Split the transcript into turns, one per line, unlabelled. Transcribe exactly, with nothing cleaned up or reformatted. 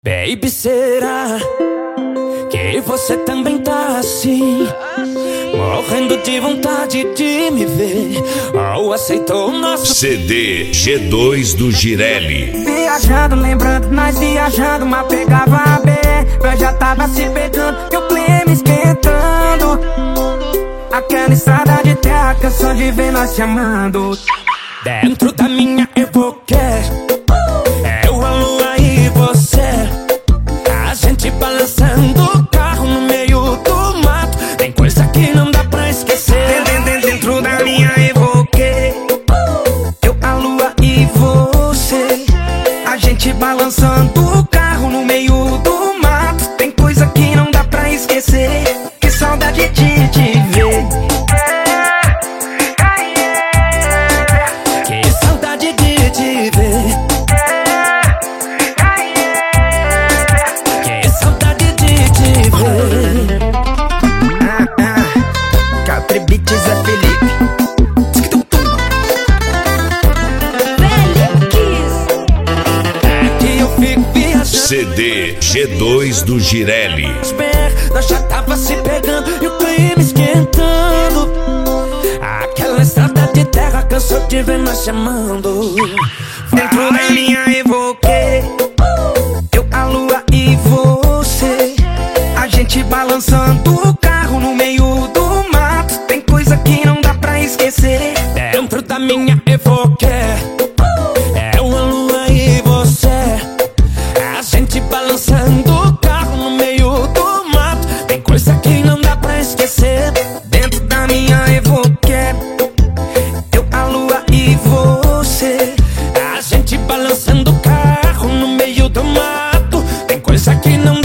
Baby, será que você também tá assim? Morrendo de vontade de me ver. Ou aceitou o nosso
C D G dois do Girelli.
Viajando, lembrando, nós viajando, mas pegava a B. Eu já tava se pegando e o clima esquentando. Aquela estrada de terra, canção de ver nós te amando.
Dentro da minha evoque, eu, a lua e você. A gente balançando o carro no meio do mato. Tem coisa que não dá pra esquecer.
Dentro da minha evoque, eu, a lua e você. A gente balançando o carro no meio do mato. Tem coisa que não dá pra esquecer. Que saudade de te ver.
Que saudade de te ver. Que saudade de te ver.
Ah, ah, Capri Beats é Felipe.
É que eu fico viajando.
C D G dois do Girelli.
Nós já tava se pegando e o clima esquentando. Aquela estrada de terra cansou de ver nós chamando.
Dentro da minha evoque, eu, a lua e você. A gente balançando o carro no meio do mato. Tem coisa que não dá pra esquecer.
Dentro da minha evoque, eu, a lua e você. A gente balançando o carro no meio do mato. Tem coisa que não dá pra esquecer.
Dentro da minha evoque, eu, a lua e você.
A gente balançando o carro no meio do mato. Tem coisa que não